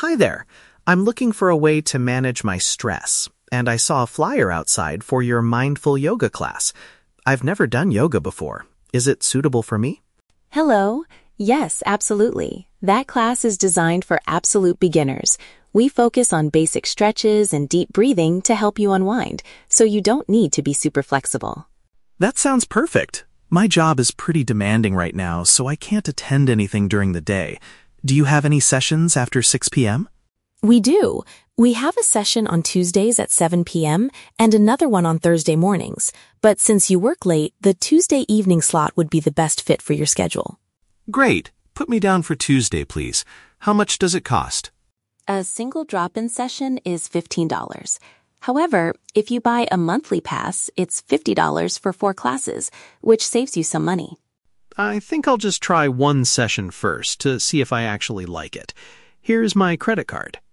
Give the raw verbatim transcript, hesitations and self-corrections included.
Hi there. I'm looking for a way to manage my stress, and I saw a flyer outside for your mindful yoga class. I've never done yoga before. Is it suitable for me? Hello. Yes, absolutely. That class is designed for absolute beginners. We focus on basic stretches and deep breathing to help you unwind, so you don't need to be super flexible. That sounds perfect. My job is pretty demanding right now, so I can't attend anything during the day. Do you have any sessions after six p.m.? We do. We have a session on Tuesdays at seven p.m. and another one on Thursday mornings. But since you work late, the Tuesday evening slot would be the best fit for your schedule. Great. Put me down for Tuesday, please. How much does it cost? A single drop-in session is fifteen dollars. However, if you buy a monthly pass, it's fifty dollars for four classes, which saves you some money. I think I'll just try one session first to see if I actually like it. Here's my credit card.